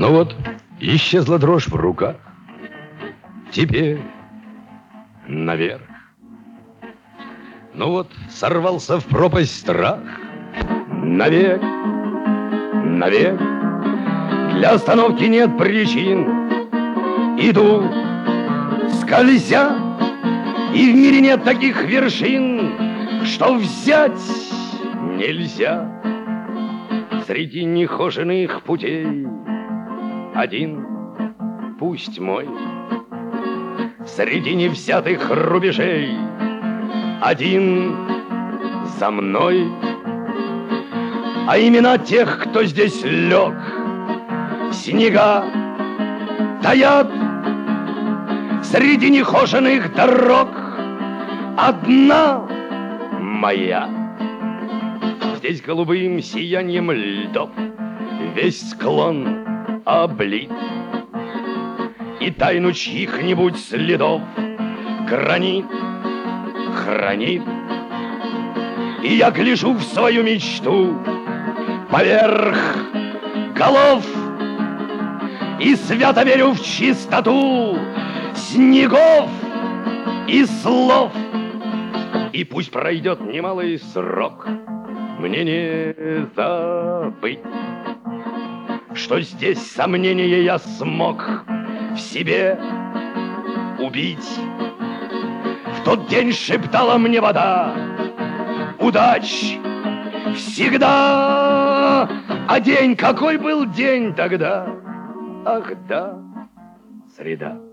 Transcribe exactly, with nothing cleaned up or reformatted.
Ну вот, исчезла дрожь в руках. Теперь наверх. Ну вот, сорвался в пропасть страх. Навек, навек. Для остановки нет причин. Иду, скользя, и в мире нет таких вершин, что взять нельзя. Среди нехоженных путей один, пусть мой. Среди невзятых рубежей один за мной. А имена тех, кто здесь лег, снега таят среди нехоженных дорог. Одна моя. Здесь голубым сиянием льдов весь склон облит, и тайну чьих-нибудь следов гранит хранит. И я гляжу в свою мечту поверх голов и свято верю в чистоту снегов и слов. И пусть пройдет немалый срок, мне не забыть, что здесь сомнения я смог в себе убить. В тот день шептала мне вода: удач всегда. А день, какой был день тогда? Ах да, среда.